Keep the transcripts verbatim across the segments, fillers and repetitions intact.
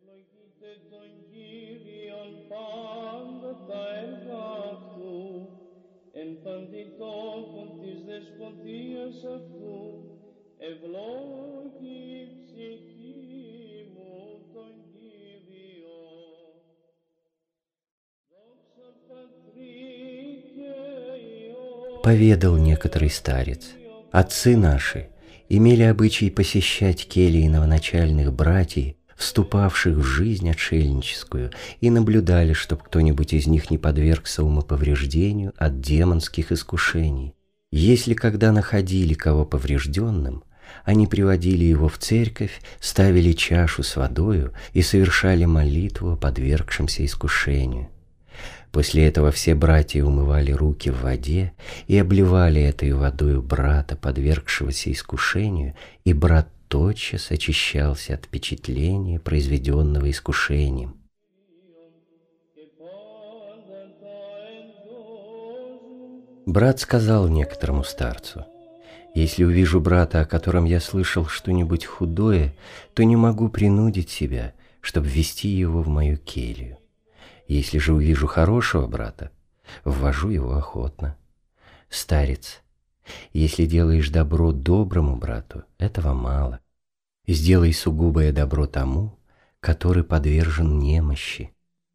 Ευλογείτε τον Κύριον πάντα τα έργα αυτού, εν παντή τόπον της δεσποτείας αυτού, ευλόγη η ψυχή μου τον Κύριο. Δόξα Πατρί και Υιό. Поведал некоторый старец: отцы наши имели обычай посещать кельи новоначальных братьев, вступавших в жизнь отшельническую, и наблюдали, чтоб кто-нибудь из них не подвергся умоповреждению от демонских искушений. Если когда находили кого поврежденным, они приводили его в церковь, ставили чашу с водою и совершали молитву о подвергшемся искушению. После этого все братья умывали руки в воде и обливали этой водою брата, подвергшегося искушению, и брат тотчас очищался от впечатления, произведенного искушением. Брат сказал некоторому старцу: «Если увижу брата, о котором я слышал что-нибудь худое, то не могу принудить себя, чтобы ввести его в мою келью. Если же увижу хорошего брата, ввожу его охотно. Старец, если делаешь добро доброму брату, этого мало. Сделай сугубое добро тому, который подвержен немощи».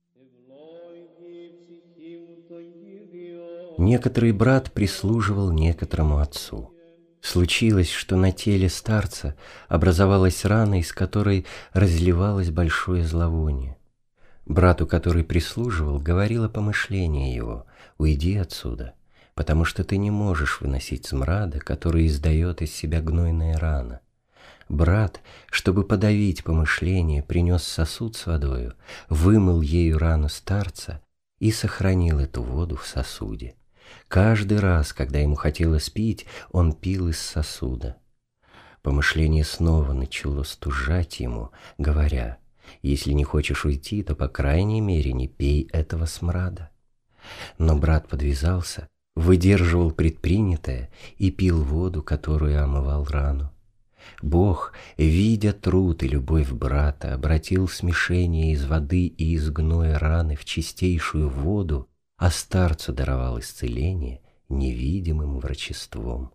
Некоторый брат прислуживал некоторому отцу. Случилось, что на теле старца образовалась рана, из которой разливалось большое зловоние. Брату, который прислуживал, говорило помышление его: «Уйди отсюда, потому что ты не можешь выносить смрада, который издает из себя гнойная рана». Брат, чтобы подавить помышление, принес сосуд с водою, вымыл ею рану старца и сохранил эту воду в сосуде. Каждый раз, когда ему хотелось пить, он пил из сосуда. Помышление снова начало стужать ему, говоря: «Если не хочешь уйти, то, по крайней мере, не пей этого смрада». Но брат подвязался, выдерживал предпринятое и пил воду, которую омывал рану. Бог, видя труд и любовь брата, обратил смешение из воды и из гноя раны в чистейшую воду, а старцу даровал исцеление невидимым врачеством.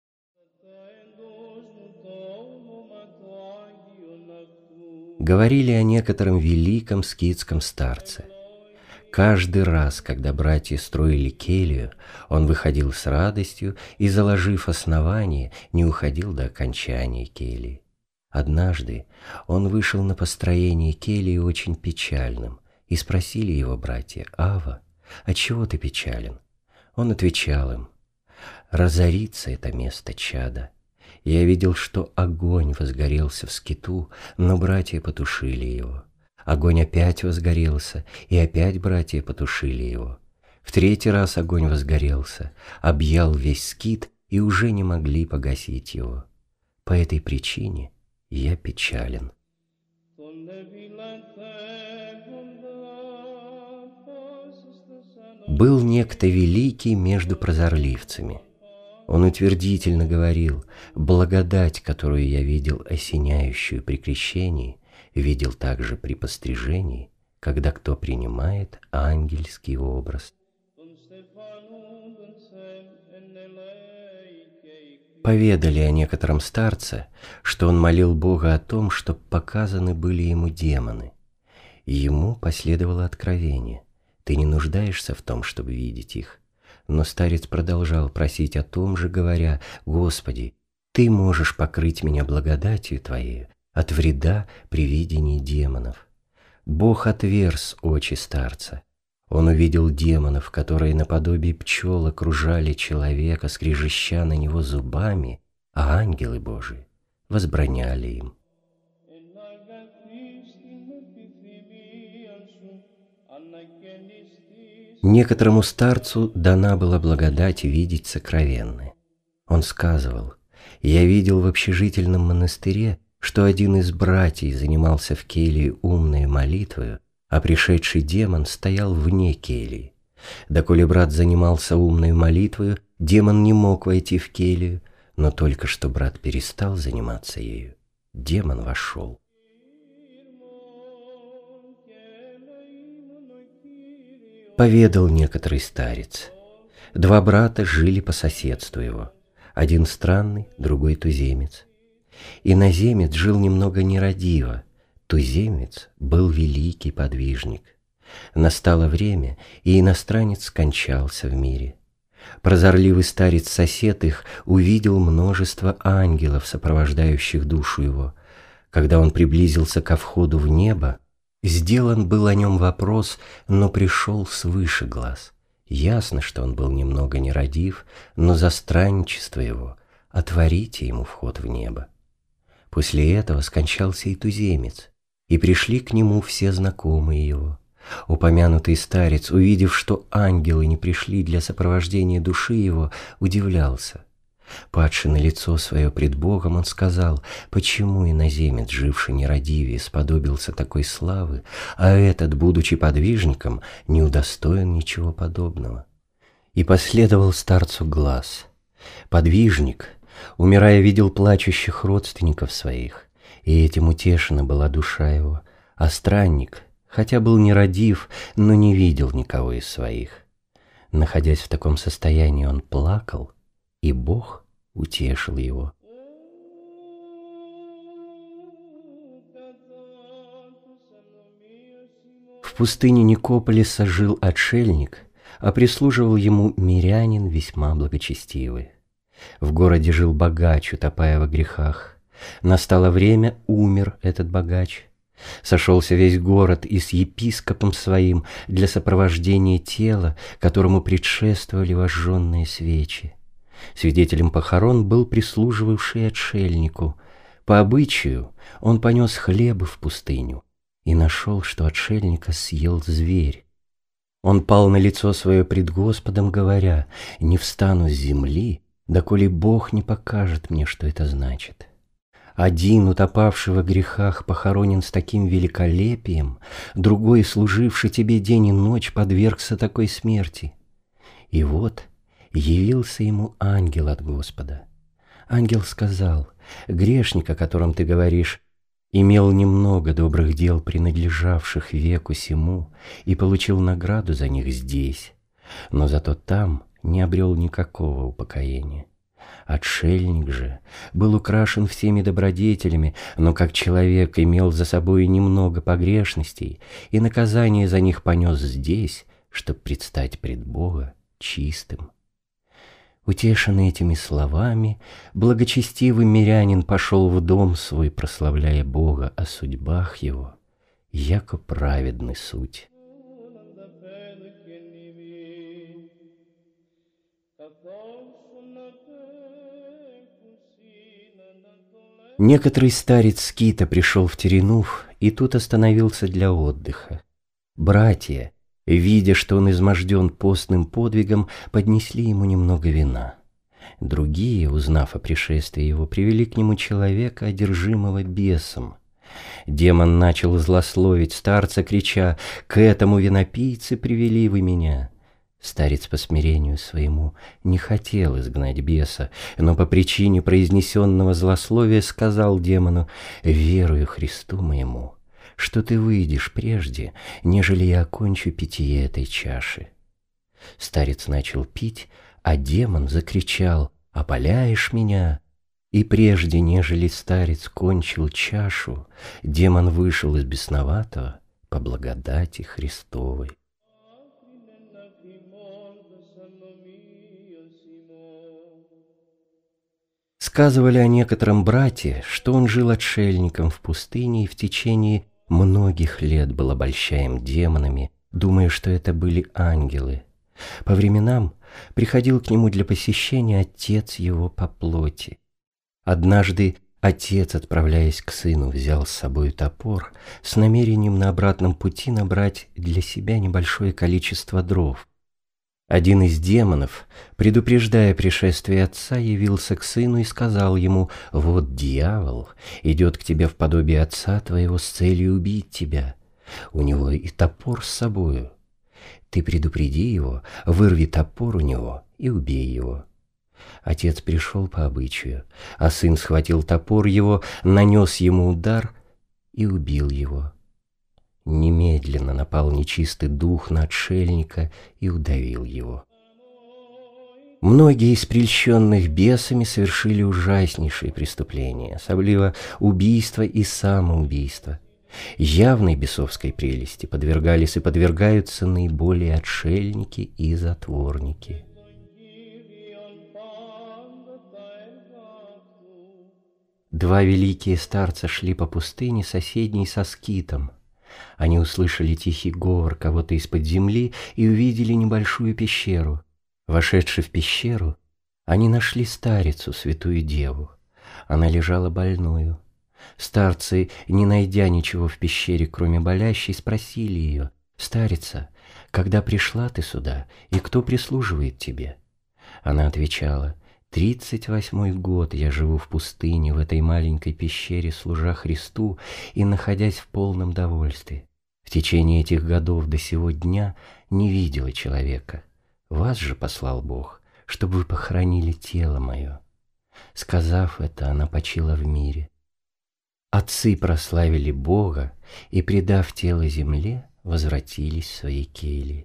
Говорили о некотором великом скитском старце. Каждый раз, когда братья строили келью, он выходил с радостью и, заложив основание, не уходил до окончания кельи. Однажды он вышел на построение кельи очень печальным, и спросили его братья: «Ава, отчего ты печален?» Он отвечал им: «Разорится это место чада. Я видел, что огонь возгорелся в скиту, но братья потушили его. Огонь опять возгорелся, и опять братья потушили его. В третий раз огонь возгорелся, объял весь скит, и уже не могли погасить его. По этой причине я печален». Был некто великий между прозорливцами. Он утвердительно говорил: «Благодать, которую я видел осеняющую при крещении, видел также при пострижении, когда кто принимает ангельский образ». Поведали о некотором старце, что он молил Бога о том, чтоб показаны были ему демоны. И ему последовало откровение: «Ты не нуждаешься в том, чтобы видеть их». Но старец продолжал просить о том же, говоря: «Господи, Ты можешь покрыть меня благодатью Твоей от вреда при видении демонов». Бог отверз очи старца. Он увидел демонов, которые наподобие пчел окружали человека, скрежеща на него зубами, а ангелы Божии возбраняли им. Некоторому старцу дана была благодать видеть сокровенное. Он сказывал: «Я видел в общежительном монастыре, что один из братьев занимался в келье умной молитвою, а пришедший демон стоял вне кельи. Доколе брат занимался умной молитвою, демон не мог войти в келью, но только что брат перестал заниматься ею, демон вошел». Поведал некоторый старец. Два брата жили по соседству его. Один странный, другой туземец. Иноземец жил немного нерадиво, туземец был великий подвижник. Настало время, и иностранец скончался в мире. Прозорливый старец-сосед их увидел множество ангелов, сопровождающих душу его. Когда он приблизился ко входу в небо, сделан был о нем вопрос, но пришел свыше глаз. Ясно, что он был немного нерадив, но за странничество его отворите ему вход в небо. После этого скончался и туземец, и пришли к нему все знакомые его. Упомянутый старец, увидев, что ангелы не пришли для сопровождения души его, удивлялся. Падши на лицо свое пред Богом, он сказал: почему иноземец, живший нерадивее, сподобился такой славы, а этот, будучи подвижником, не удостоен ничего подобного? И последовал старцу глас. Подвижник, умирая, видел плачущих родственников своих, и этим утешена была душа его, а странник, хотя был нерадив, но не видел никого из своих. Находясь в таком состоянии, он плакал, и Бог утешил его. В пустыне Никополиса жил отшельник, а прислуживал ему мирянин весьма благочестивый. В городе жил богач, утопая во грехах. Настало время, умер этот богач. Сошелся весь город и с епископом своим для сопровождения тела, которому предшествовали вожженные свечи. Свидетелем похорон был прислуживавший отшельнику. По обычаю он понес хлебы в пустыню и нашел, что отшельника съел зверь. Он пал на лицо свое пред Господом, говоря: «Не встану с земли, доколе Бог не покажет мне, что это значит». Один, утопавший во грехах, похоронен с таким великолепием, другой, служивший тебе день и ночь, подвергся такой смерти. И вот явился ему ангел от Господа. Ангел сказал: грешник, о котором ты говоришь, имел немного добрых дел, принадлежавших веку сему, и получил награду за них здесь, но зато там не обрел никакого упокоения. Отшельник же был украшен всеми добродетелями, но как человек имел за собой немного погрешностей, и наказание за них понес здесь, чтоб предстать пред Бога чистым. Утешенный этими словами, благочестивый мирянин пошел в дом свой, прославляя Бога о судьбах его, яко праведный суть. Некоторый старец скита пришел в Теренув и тут остановился для отдыха. Братья, видя, что он изможден постным подвигом, поднесли ему немного вина. Другие, узнав о пришествии его, привели к нему человека, одержимого бесом. Демон начал злословить старца, крича: «К этому винопийце привели вы меня!» Старец по смирению своему не хотел изгнать беса, но по причине произнесенного злословия сказал демону: «Верую Христу моему, что ты выйдешь прежде, нежели я окончу питье этой чаши». Старец начал пить, а демон закричал: «Опаляешь меня!» И прежде, нежели старец кончил чашу, демон вышел из бесноватого по благодати Христовой. Сказывали о некотором брате, что он жил отшельником в пустыне и в течение многих лет был обольщаем демонами, думая, что это были ангелы. По временам приходил к нему для посещения отец его по плоти. Однажды отец, отправляясь к сыну, взял с собой топор с намерением на обратном пути набрать для себя небольшое количество дров. Один из демонов, предупреждая пришествие отца, явился к сыну и сказал ему: «Вот дьявол идет к тебе в подобие отца твоего с целью убить тебя. У него и топор с собою. Ты предупреди его, вырви топор у него и убей его». Отец пришел по обычаю, а сын схватил топор его, нанес ему удар и убил его. Немедленно напал нечистый дух на отшельника и удавил его. Многие из прельщенных бесами совершили ужаснейшие преступления, особливо убийство и самоубийство. Явной бесовской прелести подвергались и подвергаются наиболее отшельники и затворники. Два великие старца шли по пустыне, соседней со Скитом. Они услышали тихий говор кого-то из-под земли и увидели небольшую пещеру. Вошедши в пещеру, они нашли старицу, святую деву. Она лежала больною. Старцы, не найдя ничего в пещере, кроме болящей, спросили ее: «Старица, когда пришла ты сюда, и кто прислуживает тебе?» Она отвечала: «Тридцать восьмой год я живу в пустыне, в этой маленькой пещере, служа Христу и находясь в полном довольстве. В течение этих годов до сего дня не видела человека. Вас же послал Бог, чтобы вы похоронили тело мое». Сказав это, она почила в мире. Отцы прославили Бога и, предав тело земле, возвратились в свои кельи.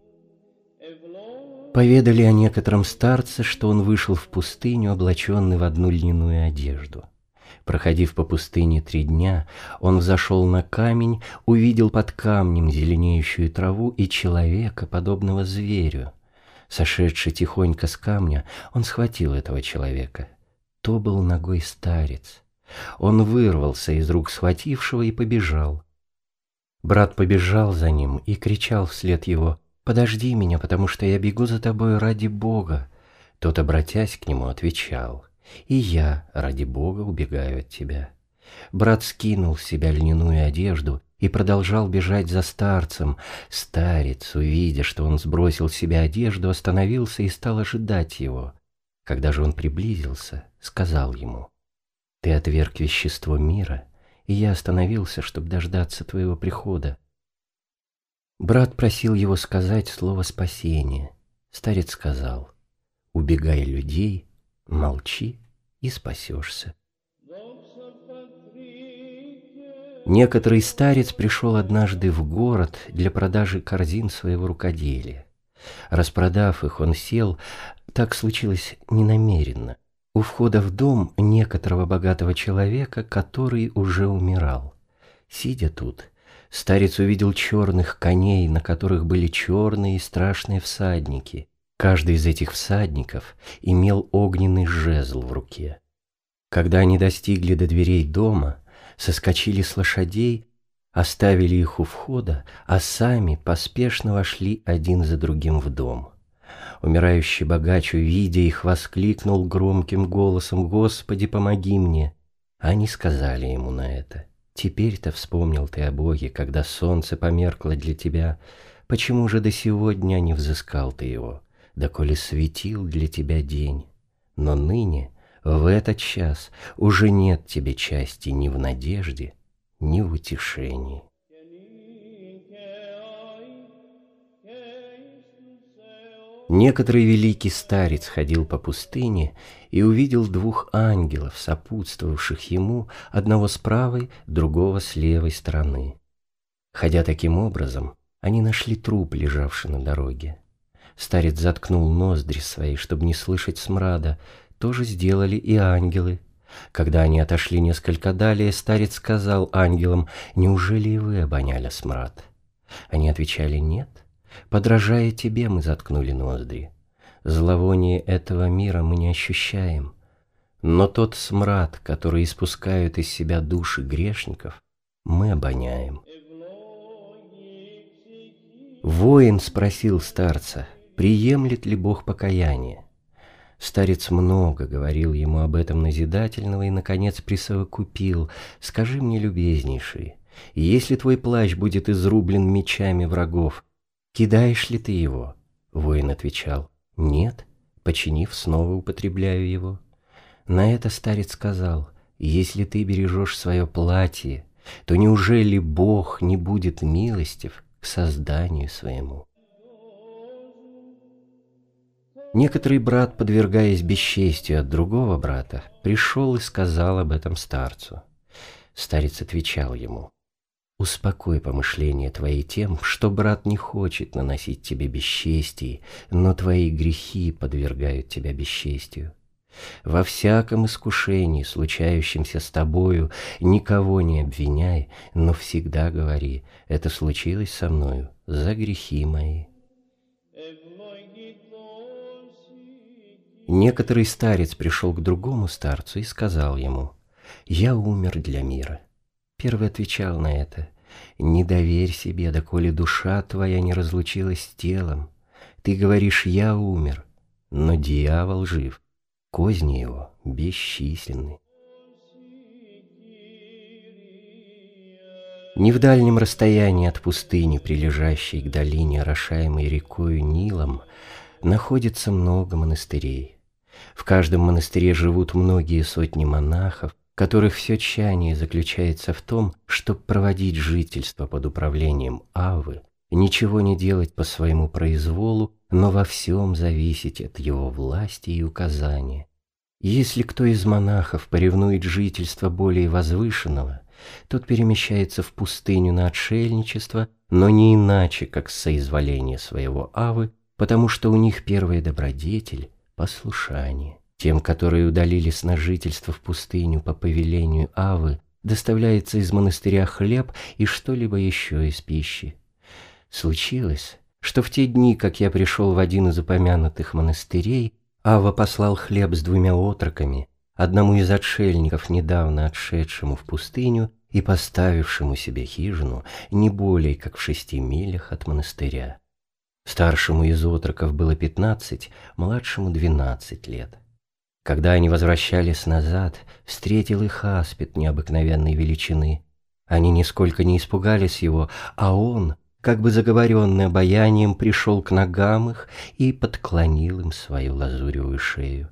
Поведали о некотором старце, что он вышел в пустыню, облаченный в одну льняную одежду. Проходив по пустыне три дня, он взошел на камень, увидел под камнем зеленеющую траву и человека, подобного зверю. Сошедший тихонько с камня, он схватил этого человека. То был нагой старец. Он вырвался из рук схватившего и побежал. Брат побежал за ним и кричал вслед его: «Подожди меня, потому что я бегу за тобой ради Бога». Тот, обратясь к нему, отвечал: «И я ради Бога убегаю от тебя». Брат скинул с себя льняную одежду и продолжал бежать за старцем. Старец, увидя, что он сбросил с себя одежду, остановился и стал ожидать его. Когда же он приблизился, сказал ему: «Ты отверг вещество мира, и я остановился, чтобы дождаться твоего прихода». Брат просил его сказать слово спасения. Старец сказал: «Убегай людей, молчи и спасешься». Некоторый старец пришел однажды в город для продажи корзин своего рукоделия. Распродав их, он сел, так случилось ненамеренно, у входа в дом некоторого богатого человека, который уже умирал. Сидя тут, старец увидел черных коней, на которых были черные и страшные всадники. Каждый из этих всадников имел огненный жезл в руке. Когда они достигли до дверей дома, соскочили с лошадей, оставили их у входа, а сами поспешно вошли один за другим в дом. Умирающий богач, увидя их, воскликнул громким голосом: «Господи, помоги мне!» Они сказали ему на это: «Теперь-то вспомнил ты о Боге, когда солнце померкло для тебя. Почему же до сего дня не взыскал ты его, доколе светил для тебя день? Но ныне, в этот час, уже нет тебе части ни в надежде, ни в утешении». Некоторый великий старец ходил по пустыне и увидел двух ангелов, сопутствовавших ему, одного с правой, другого с левой стороны. Ходя таким образом, они нашли труп, лежавший на дороге. Старец заткнул ноздри свои, чтобы не слышать смрада. То же сделали и ангелы. Когда они отошли несколько далее, старец сказал ангелам: «Неужели и вы обоняли смрад?» Они отвечали: «Нет. Подражая тебе, мы заткнули ноздри. Зловоние этого мира мы не ощущаем. Но тот смрад, который испускают из себя души грешников, мы обоняем». Воин спросил старца, приемлет ли Бог покаяние. Старец много говорил ему об этом назидательного и, наконец, присовокупил: «Скажи мне, любезнейший, если твой плащ будет изрублен мечами врагов, кидаешь ли ты его?» Воин отвечал: «Нет, починив, снова употребляю его». На это старец сказал: «Если ты бережешь свое платье, то неужели Бог не будет милостив к созданию своему?» Некоторый брат, подвергаясь бесчестию от другого брата, пришел и сказал об этом старцу. Старец отвечал ему: Успокой помышления твои тем, что брат не хочет наносить тебе бесчестий, но твои грехи подвергают тебя бесчестию. Во всяком искушении, случающемся с тобою, никого не обвиняй, но всегда говори: это случилось со мною за грехи мои. Некоторый старец пришел к другому старцу и сказал ему: «Я умер для мира». Первый отвечал на это: «Не доверь себе, доколе душа твоя не разлучилась с телом. Ты говоришь: я умер, но дьявол жив, козни его бесчисленны». Не в дальнем расстоянии от пустыни, прилежащей к долине, орошаемой рекою Нилом, находится много монастырей. В каждом монастыре живут многие сотни монахов, которых все тщание заключается в том, чтобы проводить жительство под управлением Аввы, ничего не делать по своему произволу, но во всем зависеть от его власти и указания. Если кто из монахов поревнует жительство более возвышенного, тот перемещается в пустыню на отшельничество, но не иначе, как с соизволения своего Аввы, потому что у них первая добродетель – послушание. Тем, которые удалились на жительство в пустыню по повелению Аввы, доставляется из монастыря хлеб и что-либо еще из пищи. Случилось, что в те дни, как я пришел в один из упомянутых монастырей, Авва послал хлеб с двумя отроками, одному из отшельников, недавно отшедшему в пустыню и поставившему себе хижину не более как в шести милях от монастыря. Старшему из отроков было пятнадцать, младшему двенадцать лет. Когда они возвращались назад, встретил их аспид необыкновенной величины. Они нисколько не испугались его, а он, как бы заговоренный обаянием, пришел к ногам их и подклонил им свою лазуревую шею.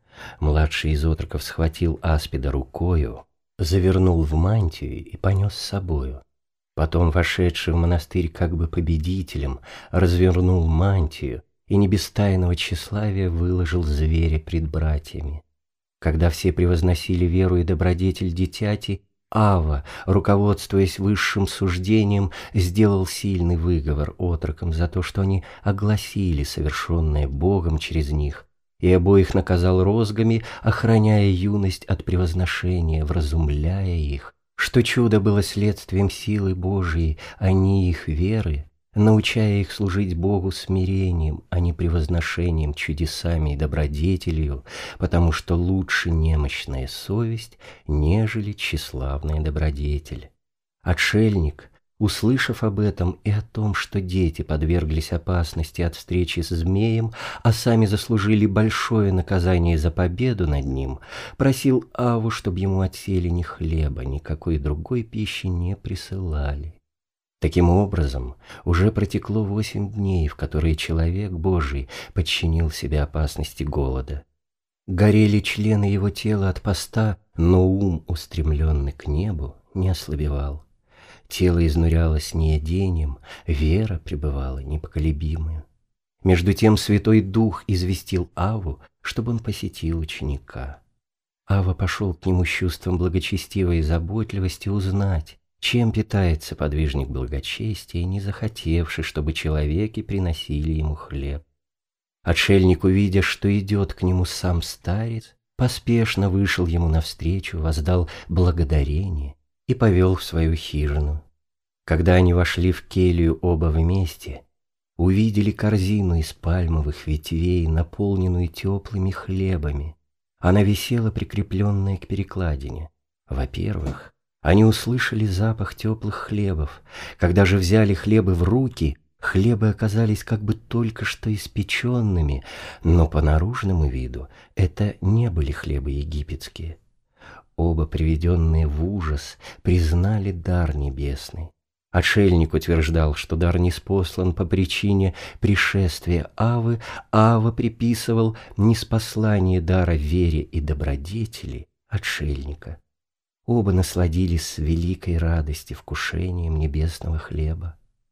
Младший из отроков схватил аспида рукою, завернул в мантию и понес с собою. Потом, вошедший в монастырь как бы победителем, развернул мантию и не без тайного тщеславия выложил зверя пред братьями. Когда все превозносили веру и добродетель дитяти, Авва, руководствуясь высшим суждением, сделал сильный выговор отрокам за то, что они огласили совершенное Богом через них, и обоих наказал розгами, охраняя юность от превозношения, вразумляя их, что чудо было следствием силы Божией, а не их веры, научая их служить Богу смирением, а не превозношением, чудесами и добродетелью, потому что лучше немощная совесть, нежели тщеславная добродетель. Отшельник, услышав об этом и о том, что дети подверглись опасности от встречи с змеем, а сами заслужили большое наказание за победу над ним, просил Авву, чтобы ему отсели ни хлеба, никакой другой пищи не присылали. Таким образом, уже протекло восемь дней, в которые человек Божий подчинил себе опасности голода. Горели члены его тела от поста, но ум, устремленный к небу, не ослабевал. Тело изнурялось неедением, вера пребывала непоколебимая. Между тем Святой Дух известил Авву, чтобы он посетил ученика. Авва пошел к нему с чувством благочестивой заботливости узнать, чем питается подвижник благочестия, не захотевший, чтобы человеки приносили ему хлеб. Отшельник, увидя, что идет к нему сам старец, поспешно вышел ему навстречу, воздал благодарение и повел в свою хижину. Когда они вошли в келью оба вместе, увидели корзину из пальмовых ветвей, наполненную теплыми хлебами. Она висела прикрепленная к перекладине. Во-первых, они услышали запах теплых хлебов. Когда же взяли хлебы в руки, хлебы оказались как бы только что испеченными, но по наружному виду это не были хлебы египетские. Оба, приведенные в ужас, признали дар небесный. Отшельник утверждал, что дар ниспослан по причине пришествия Аввы, Авва приписывал ниспослание дара вере и добродетели отшельника. Оба насладились с великой радости вкушением небесного хлеба.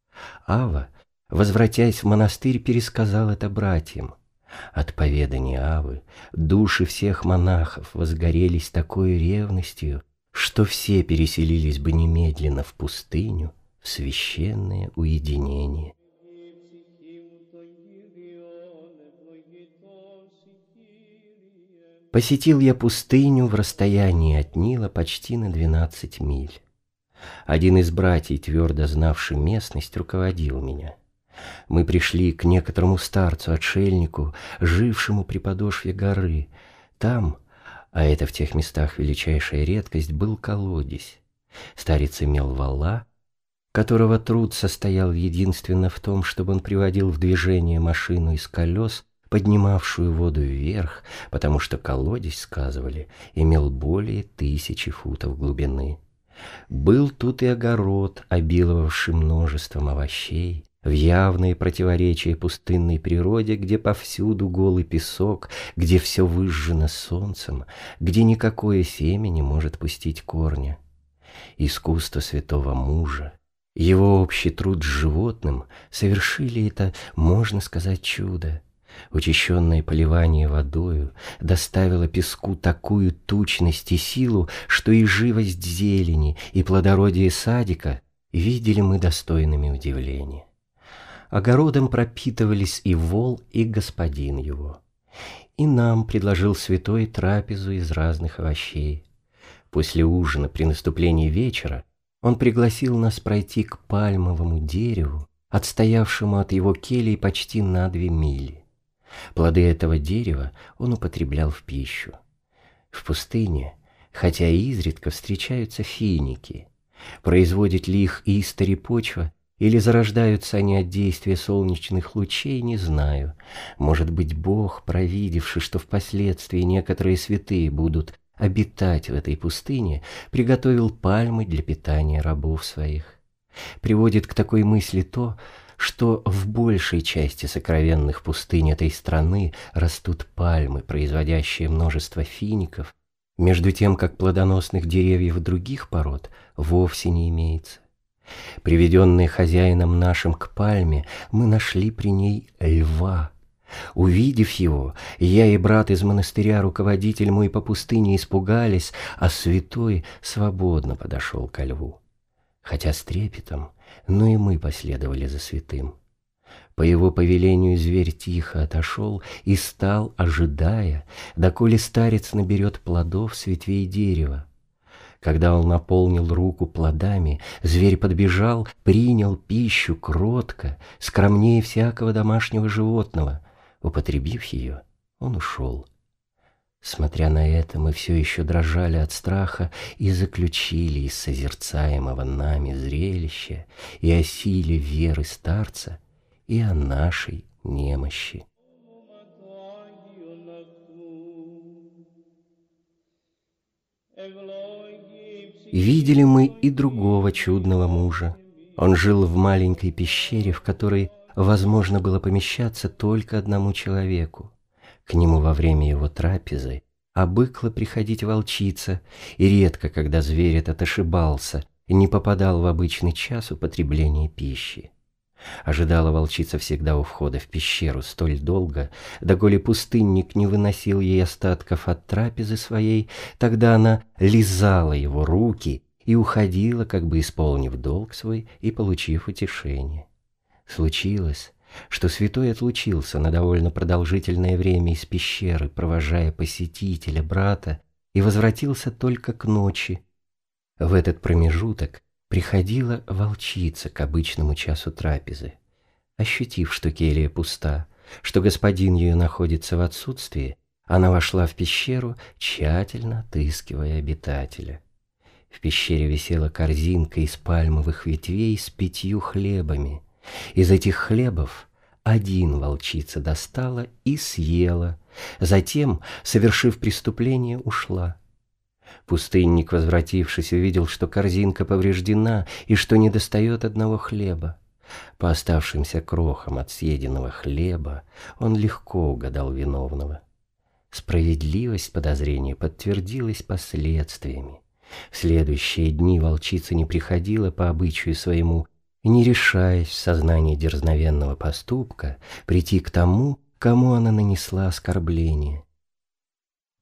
Авва, возвратясь в монастырь, пересказал это братьям. От поведания Аввы души всех монахов возгорелись такой ревностью, что все переселились бы немедленно в пустыню, в священное уединение. Посетил я пустыню в расстоянии от Нила почти на двенадцать миль. Один из братьев, твердо знавший местность, руководил меня. Мы пришли к некоторому старцу-отшельнику, жившему при подошве горы. Там, а это в тех местах величайшая редкость, был колодец. Старец имел вала, которого труд состоял единственно в том, чтобы он приводил в движение машину из колес, поднимавшую воду вверх, потому что колодец, сказывали, имел более тысячи футов глубины. Был тут и огород, обиловавший множеством овощей, в явное противоречие пустынной природе, где повсюду голый песок, где все выжжено солнцем, где никакое семя не может пустить корня. Искусство святого мужа, его общий труд с животным совершили это, можно сказать, чудо. Учащенное поливание водою доставило песку такую тучность и силу, что и живость зелени, и плодородие садика видели мы достойными удивления. Огородом пропитывались и вол, и господин его. И нам предложил святой трапезу из разных овощей. После ужина, при наступлении вечера, он пригласил нас пройти к пальмовому дереву, отстоявшему от его келий почти на две мили. Плоды этого дерева он употреблял в пищу. В пустыне, хотя и изредка встречаются финики, производит ли их истори почва, или зарождаются они от действия солнечных лучей, не знаю. Может быть, Бог, провидевший, что впоследствии некоторые святые будут обитать в этой пустыне, приготовил пальмы для питания рабов своих. Приводит к такой мысли то, что в большей части сокровенных пустынь этой страны растут пальмы, производящие множество фиников, между тем как плодоносных деревьев других пород вовсе не имеется. Приведенные хозяином нашим к пальме, мы нашли при ней льва. Увидев его, я и брат из монастыря, руководитель мой по пустыне, испугались, а святой свободно подошел ко льву. Хотя с трепетом, но и мы последовали за святым. По его повелению зверь тихо отошел и стал, ожидая, доколе старец наберет плодов с ветвей дерева. Когда он наполнил руку плодами, зверь подбежал, принял пищу кротко, скромнее всякого домашнего животного. Употребив ее, он ушел. Смотря на это, мы все еще дрожали от страха и заключили из созерцаемого нами зрелища и о силе веры старца, и о нашей немощи. Видели мы и другого чудного мужа. Он жил в маленькой пещере, в которой возможно было помещаться только одному человеку. К нему во время его трапезы обыкла приходить волчица, и редко, когда зверь этот ошибался и не попадал в обычный час употребления пищи. Ожидала волчица всегда у входа в пещеру столь долго, доколе пустынник не выносил ей остатков от трапезы своей, тогда она лизала его руки и уходила, как бы исполнив долг свой и получив утешение. Случилось, что святой отлучился на довольно продолжительное время из пещеры, провожая посетителя, брата, и возвратился только к ночи. В этот промежуток приходила волчица к обычному часу трапезы. Ощутив, что келья пуста, что господин ее находится в отсутствии, она вошла в пещеру, тщательно отыскивая обитателя. В пещере висела корзинка из пальмовых ветвей с пятью хлебами. Из этих хлебов один волчица достала и съела, затем, совершив преступление, ушла. Пустынник, возвратившись, увидел, что корзинка повреждена и что недостает одного хлеба. По оставшимся крохам от съеденного хлеба он легко угадал виновного. Справедливость подозрения подтвердилась последствиями. В следующие дни волчица не приходила по обычаю своему, не решаясь в сознании дерзновенного поступка прийти к тому, кому она нанесла оскорбление.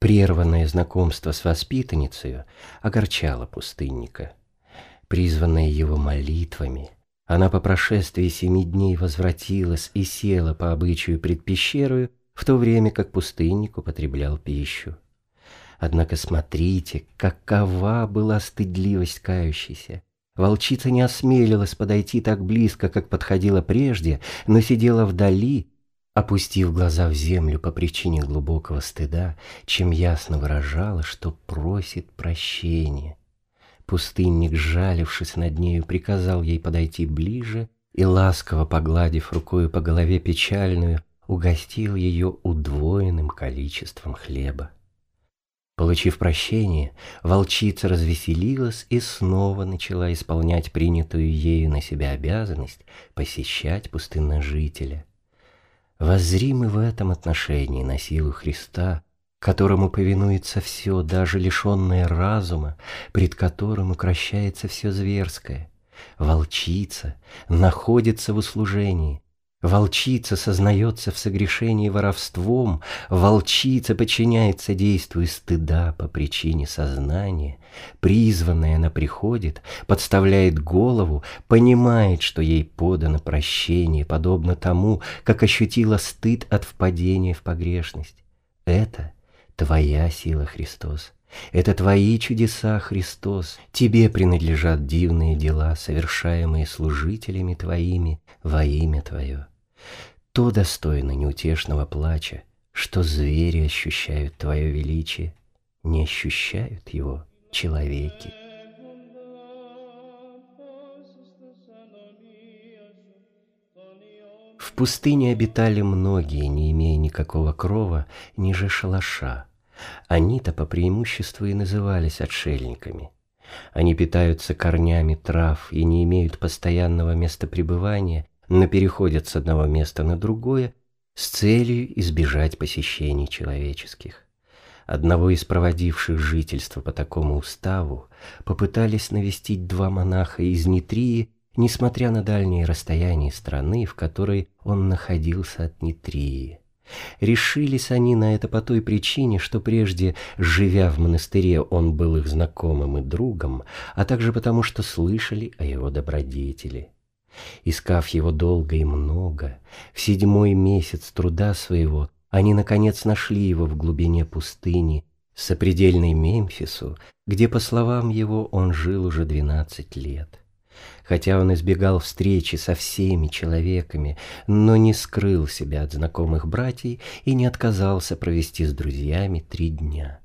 Прерванное знакомство с воспитанницей огорчало пустынника. Призванная его молитвами, она по прошествии семи дней возвратилась и села по обычаю пред пещерою, в то время как пустынник употреблял пищу. Однако смотрите, какова была стыдливость кающейся. Волчица не осмелилась подойти так близко, как подходила прежде, но сидела вдали, опустив глаза в землю по причине глубокого стыда, чем ясно выражала, что просит прощения. Пустынник, жалившись над нею, приказал ей подойти ближе и, ласково погладив рукою по голове печальную, угостил ее удвоенным количеством хлеба. Получив прощение, волчица развеселилась и снова начала исполнять принятую ею на себя обязанность посещать пустынножителя. Воззри мы в этом отношении на силу Христа, которому повинуется все, даже лишенное разума, пред которым укрощается все зверское. Волчица находится в услужении. Волчица сознается в согрешении воровством, волчица подчиняется действию стыда по причине сознания, призванная она приходит, подставляет голову, понимает, что ей подано прощение, подобно тому, как ощутила стыд от впадения в погрешность. Это Твоя сила, Христос. Это Твои чудеса, Христос. Тебе принадлежат дивные дела, совершаемые служителями Твоими во имя Твое. То достойно неутешного плача, что звери ощущают Твое величие, не ощущают его человеки. В пустыне обитали многие, не имея никакого крова, ниже шалаша. Они-то по преимуществу и назывались отшельниками. Они питаются корнями трав и не имеют постоянного места пребывания, но переходят с одного места на другое с целью избежать посещений человеческих. Одного из проводивших жительство по такому уставу попытались навестить два монаха из Нитрии, несмотря на дальние расстояния страны, в которой он находился от Нитрии. Решились они на это по той причине, что прежде, живя в монастыре, он был их знакомым и другом, а также потому, что слышали о его добродетели. Искав его долго и много, в седьмой месяц труда своего, они, наконец, нашли его в глубине пустыни, сопредельной Мемфису, где, по словам его, он жил уже двенадцать лет. Хотя он избегал встречи со всеми человеками, но не скрыл себя от знакомых братьев и не отказался провести с друзьями три дня.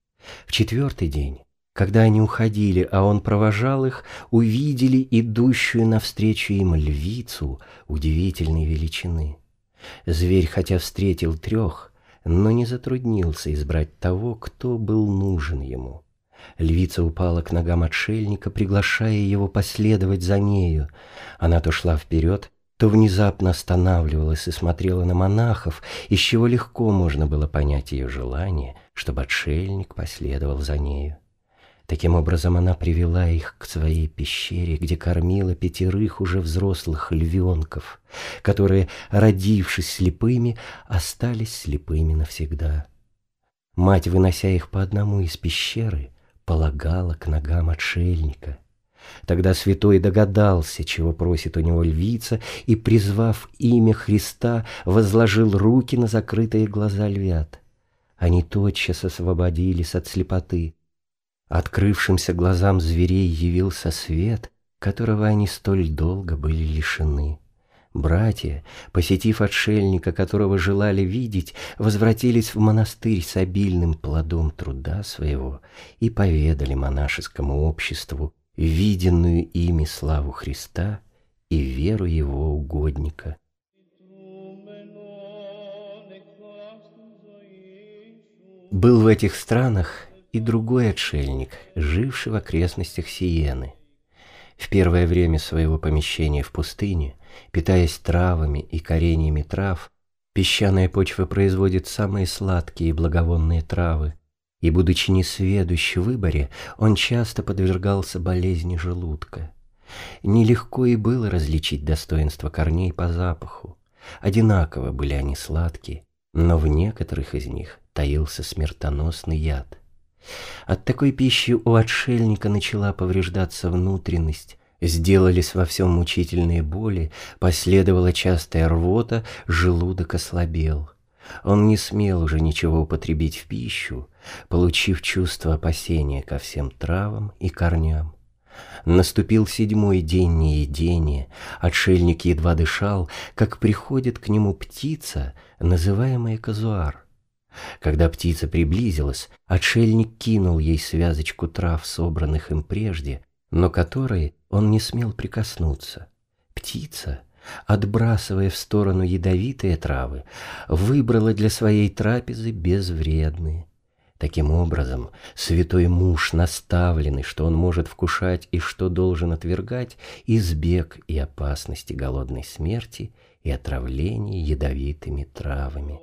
В четвертый день, когда они уходили, а он провожал их, увидели идущую навстречу им львицу удивительной величины. Зверь хотя встретил трех, но не затруднился избрать того, кто был нужен ему. Львица упала к ногам отшельника, приглашая его последовать за нею. Она то шла вперед, то внезапно останавливалась и смотрела на монахов, из чего легко можно было понять ее желание, чтобы отшельник последовал за нею. Таким образом, она привела их к своей пещере, где кормила пятерых уже взрослых львенков, которые, родившись слепыми, остались слепыми навсегда. Мать, вынося их по одному из пещеры, полагала к ногам отшельника. Тогда святой догадался, чего просит у него львица, и, призвав имя Христа, возложил руки на закрытые глаза львят. Они тотчас освободились от слепоты. Открывшимся глазам зверей явился свет, которого они столь долго были лишены. Братья, посетив отшельника, которого желали видеть, возвратились в монастырь с обильным плодом труда своего и поведали монашескому обществу виденную ими славу Христа и веру его угодника. Был в этих странах и другой отшельник, живший в окрестностях Сиены. В первое время своего помещения в пустыне, питаясь травами и кореньями трав, песчаная почва производит самые сладкие и благовонные травы, и, будучи несведущ в выборе, он часто подвергался болезни желудка. Нелегко и было различить достоинства корней по запаху. Одинаково были они сладкие, но в некоторых из них таился смертоносный яд. От такой пищи у отшельника начала повреждаться внутренность, сделались во всем мучительные боли, последовала частая рвота, желудок ослабел. Он не смел уже ничего употребить в пищу, получив чувство опасения ко всем травам и корням. Наступил седьмой день неедения, отшельник едва дышал, как приходит к нему птица, называемая казуар. Когда птица приблизилась, отшельник кинул ей связочку трав, собранных им прежде, но которой он не смел прикоснуться. Птица, отбрасывая в сторону ядовитые травы, выбрала для своей трапезы безвредные. Таким образом, святой муж, наставленный, что он может вкушать и что должен отвергать, избег и опасности голодной смерти и отравления ядовитыми травами.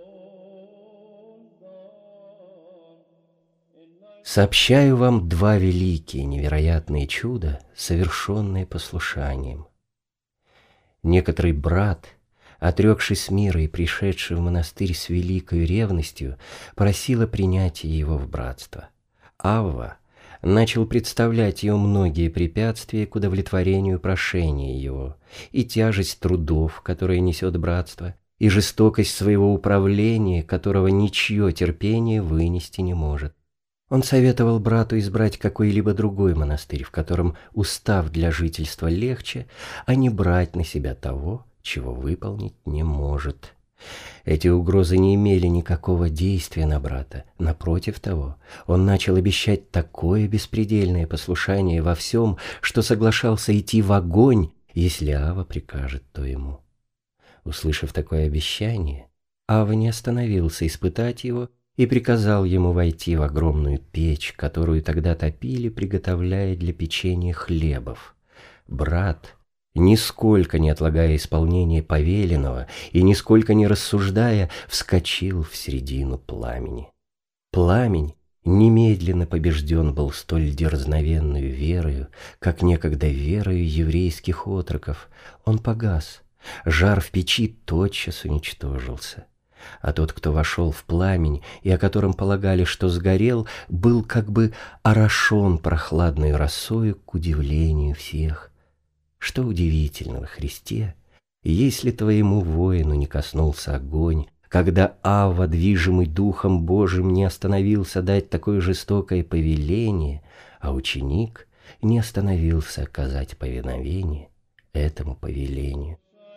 Сообщаю вам два великие невероятные чуда, совершенные послушанием. Некоторый брат, отрекшись мира и пришедший в монастырь с великой ревностью, просил о принятии его в братство. Авва начал представлять ему многие препятствия к удовлетворению прошения его, и тяжесть трудов, которые несет братство, и жестокость своего управления, которого ничье терпение вынести не может. Он советовал брату избрать какой-либо другой монастырь, в котором устав для жительства легче, а не брать на себя того, чего выполнить не может. Эти угрозы не имели никакого действия на брата. Напротив того, он начал обещать такое беспредельное послушание во всем, что соглашался идти в огонь, если Ава прикажет то ему. Услышав такое обещание, Ава не остановился испытать его и приказал ему войти в огромную печь, которую тогда топили, приготовляя для печения хлебов. Брат, нисколько не отлагая исполнения повеленного и нисколько не рассуждая, вскочил в середину пламени. Пламень немедленно побежден был столь дерзновенную верою, как некогда верою еврейских отроков. Он погас, жар в печи тотчас уничтожился. А тот, кто вошел в пламень и о котором полагали, что сгорел, был как бы орошен прохладной росою к удивлению всех. Что удивительно во Христе, если твоему воину не коснулся огонь, когда Авва, движимый Духом Божиим, не остановился дать такое жестокое повеление, а ученик не остановился оказать повиновение этому повелению.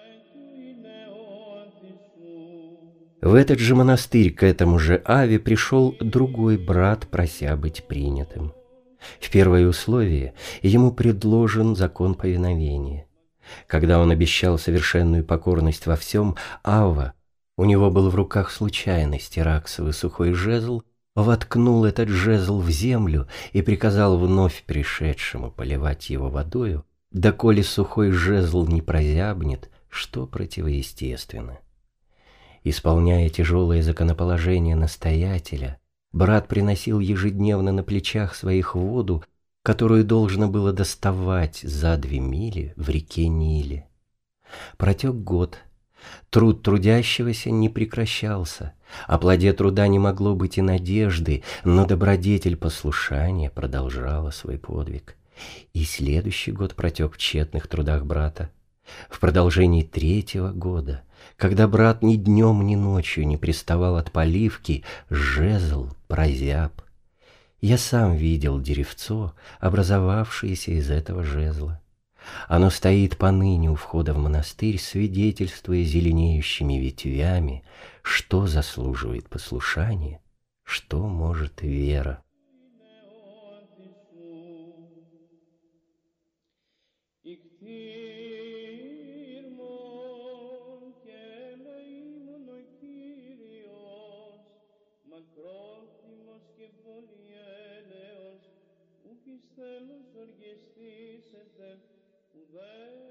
В этот же монастырь к этому же Аве пришел другой брат, прося быть принятым. В первое условие ему предложен закон повиновения. Когда он обещал совершенную покорность во всем, Авва, у него был в руках случайно стираксовый сухой жезл, воткнул этот жезл в землю и приказал вновь пришедшему поливать его водою, доколе сухой жезл не прозябнет, что противоестественно. Исполняя тяжелое законоположение настоятеля, брат приносил ежедневно на плечах своих воду, которую должно было доставать за две мили в реке Ниле. Протек год. Труд трудящегося не прекращался. О плоде труда не могло быть и надежды, но добродетель послушания продолжала свой подвиг. И следующий год протек в тщетных трудах брата. В продолжении третьего года, когда брат ни днем, ни ночью не приставал от поливки, жезл прозяб. Я сам видел деревцо, образовавшееся из этого жезла. Оно стоит поныне у входа в монастырь, свидетельствуя зеленеющими ветвями, что заслуживает послушания, что может вера. Μακρόθυμος και πολυέλεος, ουκ εις θέλος οργιστήσετε, ουδέ